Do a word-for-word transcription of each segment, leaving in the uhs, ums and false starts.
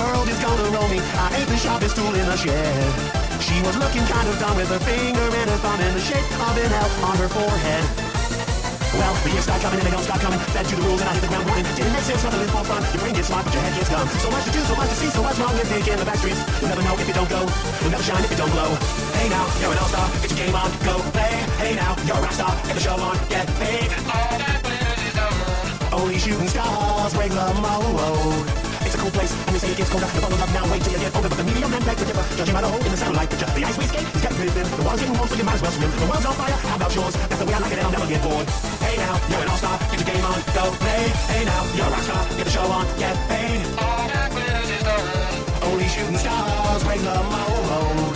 world is gonna roll me. I ain't the sharpest tool in the shed. She was looking kind of dumb with her finger and her thumb in the shape of an L on her forehead. Well, the years start coming and they don't stop coming. Fed to the rules and I hit the ground running. Didn't make sense, nothing in for fun. Your brain gets smart, but your head gets dumb. So much to do, so much to see, so what's wrong with taking the back streets? You'll never know if you don't go. You'll never shine if you don't glow. Hey now, you're an all-star. Get your game on, go play. Hey now, you're a rock star. Get the show on, get paid. All that glitters is gold. Only shooting stars break the mold. It's a cool place, and they say it gets colder. The bubble up now, wait till you get older. But the medium men beg to differ, judging by the hole in the satellite picture. The ice we skate is getting pretty thin. The water's getting warm, so you might as well swim. The world's on fire, how about yours? That's the way I like it, and I'll never get bored. Hey now, you're an all-star, get your game on, go play. Hey now, you're a rock star, get the show on, get paid. All that glitters is gold. Only shooting stars break the mold.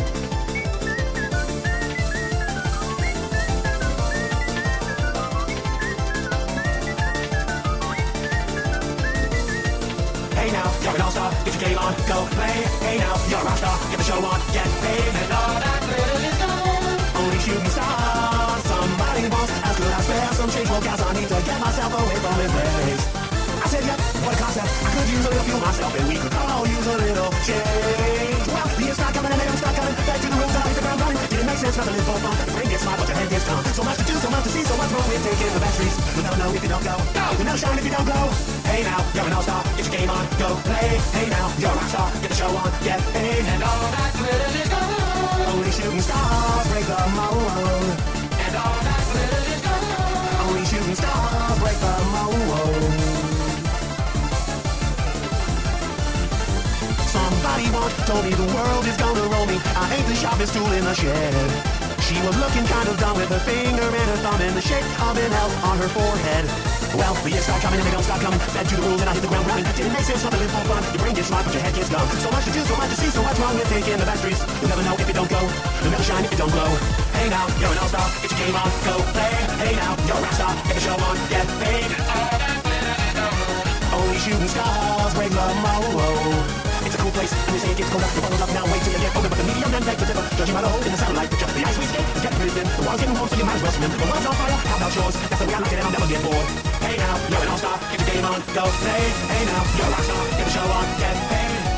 Hey now, you're an all-star, get your game on, go play. Hey now, you're a rock star, get the show on, get paid. And all that glitters is gold. Only shooting stars. Somebody wants, ask could I spare some change? Well, guys, I need to get myself away from this place. I said, yeah, what a concept. I could use a little fuel myself, and we could all use a little change. Well, the years start coming and they don't stop coming. Back to the rules, I hit the ground running. Didn't make sense, nothing in for fun. The brain gets smart, but your head gets dumb. So much to do, so much to see, so what's wrong with taking the back streets? You'll never know if you don't go. No, you'll never shine if you don't glow. Hey now, you're an all-star, get your game on, go play. Hey now, you're a rock star, get the show on, get paid. And all that glitters is gold. Only shooting stars break the mold. And all that glitters is gold. Only shooting stars break the mold. Somebody once told me the world is gonna roll me. I ain't the sharpest tool in the shed. She was looking kind of dumb with her finger and her thumb in the shape of an L on her forehead. Well, the years start coming and they don't stop coming. Fed to the rules and I hit the ground running. Didn't make sense, nothing live for fun. Your brain gets smart, but your head gets dumb. So much to do, so much to see, so what's wrong with taking the back streets? You'll never know if you don't go. You'll never shine if you don't glow. Hey now, you're an all-star, get your game on, go play. Hey now, you're a rock star, get the show on, get paid. All that glitters is gold. Only shooting stars break the mold. It's a cool place, and they say it gets colder. The bubbles up now, wait till you get older. But the medium men beg to differ, judging by the hole in the satellite picture. The ice we skate is getting pretty thin. The water's getting warm, so you might as well swim. The world's on fire, how about yours? That's the way I like it, and I'll never get bored. Hey now, you're an all-star, get your game on, go play. Hey now, you're a rock star, get the show on, get paid.